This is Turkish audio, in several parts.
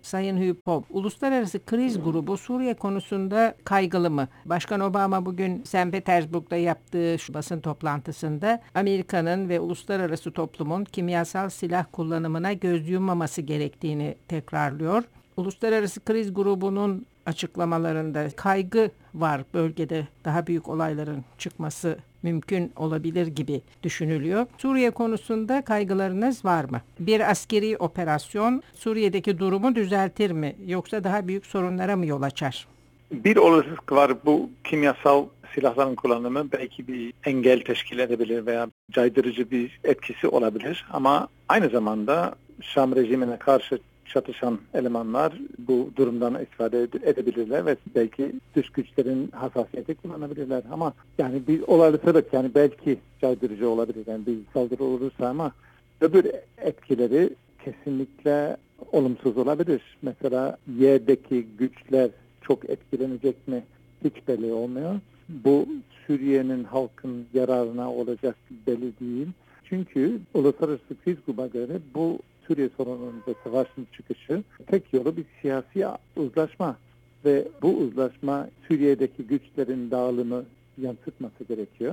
Sayın Hugh Pope, Uluslararası Kriz Grubu Suriye konusunda kaygılı mı? Başkan Obama bugün St. Petersburg'da yaptığı şu basın toplantısında Amerika'nın ve uluslararası toplumun kimyasal silah kullanımına göz yummaması gerektiğini tekrarlıyor. Uluslararası Kriz Grubu'nun açıklamalarında kaygı var, bölgede daha büyük olayların çıkması mümkün olabilir gibi düşünülüyor. Suriye konusunda kaygılarınız var mı? Bir askeri operasyon Suriye'deki durumu düzeltir mi yoksa daha büyük sorunlara mı yol açar? Bir olasılık var, bu kimyasal silahların kullanımı belki bir engel teşkil edebilir veya caydırıcı bir etkisi olabilir. Ama aynı zamanda Şam rejimine karşı çatışan elemanlar bu durumdan istifade edebilirler ve belki dış güçlerin hassasiyeti kullanabilirler. Ama yani bir olasılık, yani belki caydırıcı olabilir, yani bir saldırı olursa, ama öbür etkileri kesinlikle olumsuz olabilir. Mesela yerdeki güçler çok etkilenecek mi hiç belli olmuyor. Bu Suriye'nin halkın yararına olacak belli değil. Çünkü Uluslararası Kriz Grubu'na göre bu Suriye sorununun ve savaşın çıkışı tek yolu bir siyasi uzlaşma ve bu uzlaşma Suriye'deki güçlerin dağılımı yansıtması gerekiyor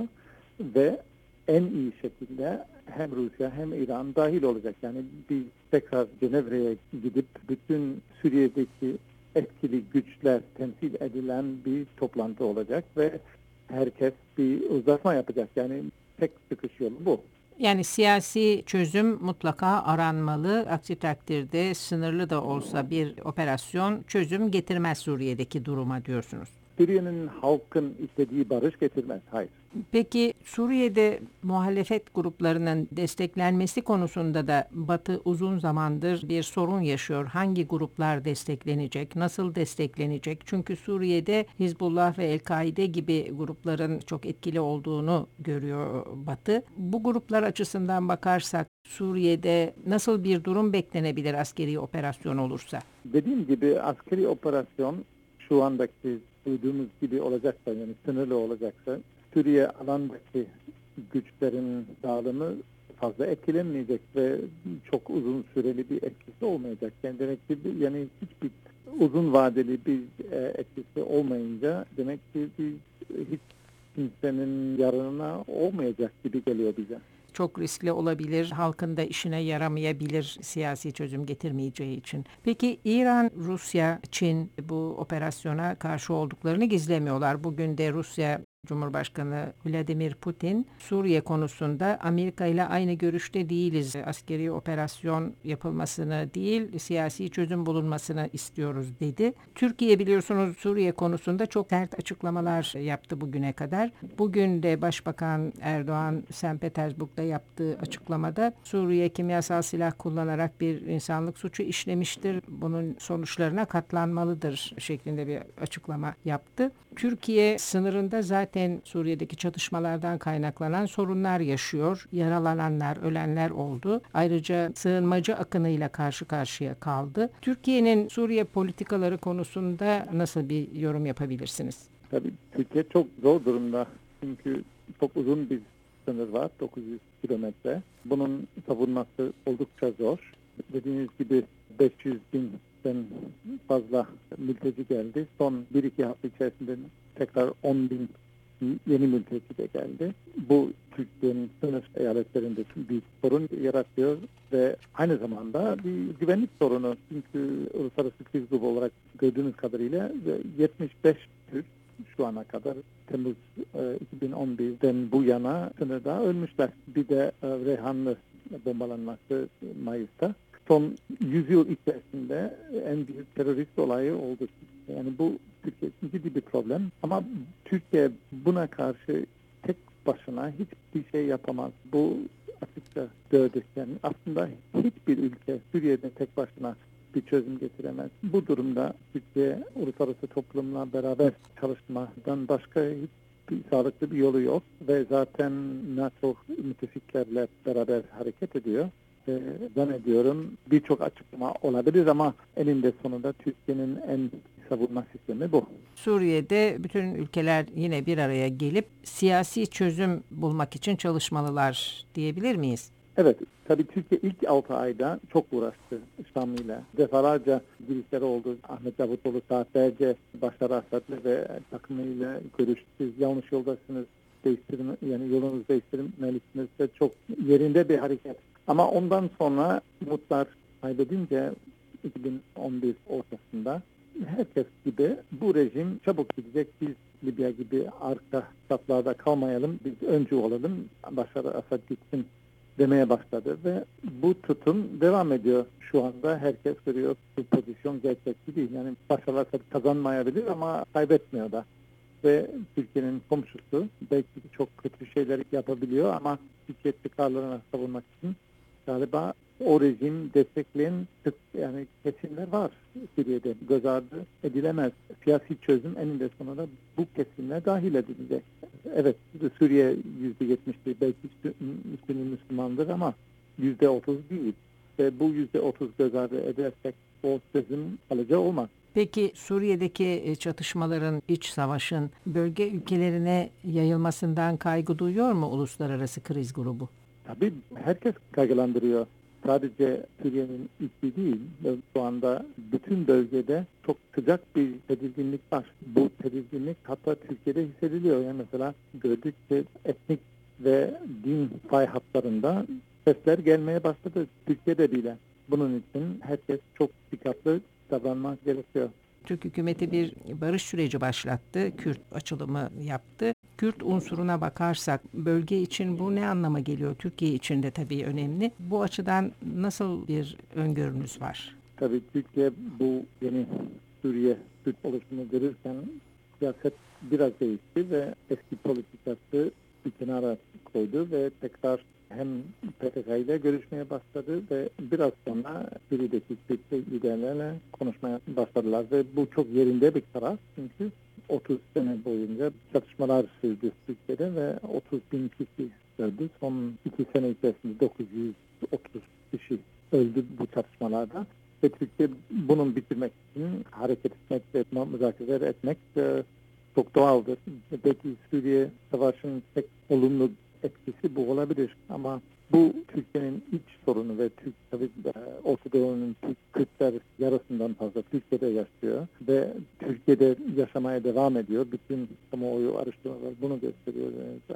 ve en iyi şekilde hem Rusya hem İran dahil olacak. Yani bir tekrar Cenevre'ye gidip bütün Suriye'deki etkili güçler temsil edilen bir toplantı olacak ve herkes bir uzlaşma yapacak. Yani tek çıkış yolu bu. Yani siyasi çözüm mutlaka aranmalı. Aksi takdirde sınırlı da olsa bir operasyon çözüm getirmez Suriye'deki duruma diyorsunuz. Suriye'nin halkın istediği barış getirmez. Hayır. Peki Suriye'de muhalefet gruplarının desteklenmesi konusunda da Batı uzun zamandır bir sorun yaşıyor. Hangi gruplar desteklenecek, nasıl desteklenecek? Çünkü Suriye'de Hizbullah ve El-Kaide gibi grupların çok etkili olduğunu görüyor Batı. Bu gruplar açısından bakarsak Suriye'de nasıl bir durum beklenebilir askeri operasyon olursa? Dediğim gibi askeri operasyon şu andaki duyduğumuz gibi olacaksa, yani sınırlı olacaksa, Suriye alandaki güçlerin dağılımı fazla etkilenmeyecek ve çok uzun süreli bir etkisi olmayacak. Yani demek ki yani hiçbir uzun vadeli bir etkisi olmayınca demek ki hiç kimsenin yararına olmayacak gibi geliyor bize. Çok riskli olabilir, halkın da işine yaramayabilir siyasi çözüm getirmeyeceği için. Peki İran, Rusya, Çin bu operasyona karşı olduklarını gizlemiyorlar. Bugün de Rusya Cumhurbaşkanı Vladimir Putin Suriye konusunda Amerika ile aynı görüşte değiliz. Askeri operasyon yapılmasını değil, siyasi çözüm bulunmasını istiyoruz dedi. Türkiye biliyorsunuz Suriye konusunda çok sert açıklamalar yaptı bugüne kadar. Bugün de Başbakan Erdoğan St. Petersburg'da yaptığı açıklamada Suriye kimyasal silah kullanarak bir insanlık suçu işlemiştir. Bunun sonuçlarına katlanmalıdır şeklinde bir açıklama yaptı. Türkiye sınırında zaten Suriye'deki çatışmalardan kaynaklanan sorunlar yaşıyor. Yaralananlar, ölenler oldu. Ayrıca sığınmacı akınıyla karşı karşıya kaldı. Türkiye'nin Suriye politikaları konusunda nasıl bir yorum yapabilirsiniz? Tabii Türkiye çok zor durumda. Çünkü çok uzun bir sınır var, 900 kilometre. Bunun savunması oldukça zor. Dediğiniz gibi 500 binden fazla mülteci geldi. Son 1-2 hafta içerisinde tekrar 10 bin yeni mülteci de geldi. Bu Türkiye'nin sınır eyaletlerinde bir sorun yaratıyor ve aynı zamanda bir güvenlik sorunu. Çünkü Uluslararası Kriz Grubu olarak gördüğünüz kadarıyla 75 Türk şu ana kadar Temmuz 2011'den bu yana sınırda ölmüşler. Bir de Reyhanlı bombalanması Mayıs'ta. Son 100 yıl içerisinde en büyük terörist olayı oldu. Yani bu Türkiye için ciddi bir problem. Ama Türkiye buna karşı tek başına hiçbir şey yapamaz. Bu açıkça gördük. Yani aslında hiçbir ülke Suriye'de tek başına bir çözüm getiremez. Bu durumda Türkiye uluslararası toplumla beraber çalışmadan başka hiçbir sağlıklı bir yolu yok ve zaten NATO müttefiklerle beraber hareket ediyor. Zannediyorum birçok açıklama olabilir ama eninde sonunda Türkiye'nin en savunma sistemi bu. Suriye'de bütün ülkeler yine bir araya gelip siyasi çözüm bulmak için çalışmalılar diyebilir miyiz? Evet, tabii Türkiye ilk 6 ayda çok uğraştı Şam'la. Defalarca girişleri oldu. Ahmet Davutoğlu saatlerce Başar Asad'la ve takımıyla görüştü. Siz yanlış yoldasınız, yani yolunuzu değiştirmelisiniz de çok yerinde bir hareket. Ama ondan sonra umutlar kaybedince 2011 ortasında herkes gibi bu rejim çabuk gidecek. Biz Libya gibi arka saflarda kalmayalım, biz öncü olalım, Başar Asad gitsin demeye başladı ve bu tutum devam ediyor. Şu anda herkes görüyor bu pozisyon gerçekçi değil. Yani Başar Asad kazanmayabilir ama kaybetmiyor da. Ve Türkiye'nin komşusu belki çok kötü şeyler yapabiliyor ama Türkiye çıkarlarını savunmak için galiba o rejim destekleyen yani kesimler var Suriye'de. Göz ardı edilemez. Siyasi çözüm eninde sonunda bu kesimler dahil edilecek. Evet, Suriye %70'dir, belki üstünü Müslümandır ama %30 değil. Ve bu %30 göz ardı edersek o çözüm kalıcı olmaz. Peki Suriye'deki çatışmaların, iç savaşın bölge ülkelerine yayılmasından kaygı duyuyor mu uluslararası kriz grubu? Tabii herkes kaygılandırıyor. Sadece Suriye'nin içi değil, şu anda bütün bölgede çok sıcak bir tedirginlik var. Bu tedirginlik hatta Türkiye'de hissediliyor. Yani mesela gördük ki etnik ve din pay hatlarında sesler gelmeye başladı Türkiye'de bile. Bunun için herkes çok dikkatli davranmak gerekiyor. Türk hükümeti bir barış süreci başlattı, Kürt açılımı yaptı. Kürt unsuruna bakarsak bölge için bu ne anlama geliyor? Türkiye için de tabii önemli. Bu açıdan nasıl bir öngörünüz var? Tabii Türkiye bu yeni Suriye Kürt oluşumunu görürken siyaset biraz değişti ve eski politikası bir kenara koydu ve tekrar hem PKK ile görüşmeye başladı ve biraz sonra Suriye'deki Kürt liderlerle konuşmaya başladılar ve bu çok yerinde bir karar çünkü 30 sene boyunca çatışmalar sürdü Türkiye'de ve 30 bin kişi öldü. Son 2 sene içerisinde 930 kişi öldü bu çatışmalarda. Ve Türkiye bunun bitirmek için hareket etmek ve müzakere etmek çok doğaldır. Belki Suriye Savaşı'nın tek olumlu etkisi bu olabilir ama bu Türkiye'nin iç sorunu ve tabii Orta Doğu'nun Kürtler yarısından fazla Türkiye'de yaşıyor ve Türkiye'de yaşamaya devam ediyor. Bütün kamuoyu araştırmalar bunu gösteriyor.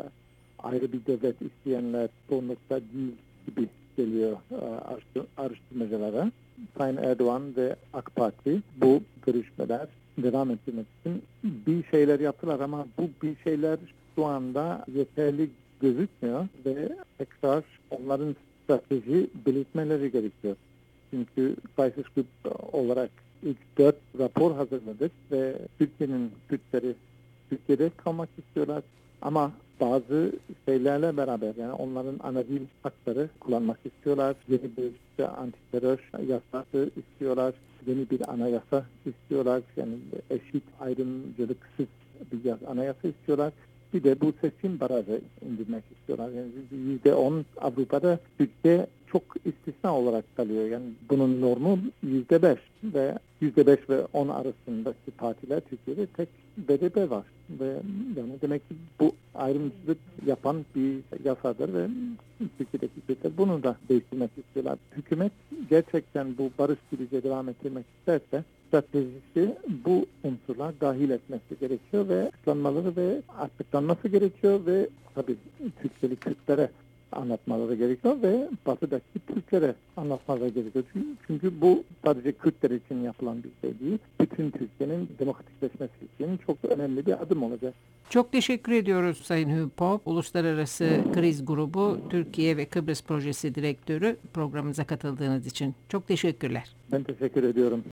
Ayrı bir devlet isteyenler çoğunlukla değil gibi geliyor araştırmacılara. Sayın Erdoğan ve AK Parti bu görüşmeler devam ettirmek için bir şeyler yaptılar ama bu bir şeyler şu anda yeterli gözükmüyor ve tekrar onların strateji belirtmeleri gerekiyor. Çünkü Crisis Group olarak ilk 4 rapor hazırladık ve Türkiye'nin Kürtleri Türkiye'de kalmak istiyorlar ama bazı şeylerle beraber yani onların ana dil hakları kullanmak istiyorlar. Yeni bir antiterör yasası istiyorlar. Yeni bir anayasa istiyorlar. Yani eşit ayrımcılıksız bir anayasa istiyorlar. Bir de bu seçim barajı indirmek istiyorlar. Yani %10 Avrupa'da Türkiye çok istisna olarak kalıyor. Yani bunun normu %5 ve %5 ve 10 arasındaki partiler Türkiye'de tek BDP var. Ve yani demek ki bu ayrımcılık yapan bir yasadır ve Türkiye'deki hükümetler bunu da değiştirmek istiyorlar. Hükümet gerçekten bu barış süreci devam ettirmek isterse stratejisi bu unsurlar dahil etmesi gerekiyor ve açıklanması gerekiyor ve tabii Türkiye'li Kürtlere anlatmaları gerekiyor ve Batı'daki Türklere anlatmaları gerekiyor. Çünkü bu sadece Kürtler için yapılan bir şey değil. Bütün Türkiye'nin demokratikleşmesi için çok önemli bir adım olacak. Çok teşekkür ediyoruz Sayın Hüpop. Uluslararası Kriz Grubu Türkiye ve Kıbrıs Projesi Direktörü programımıza katıldığınız için. Çok teşekkürler. Ben teşekkür ediyorum.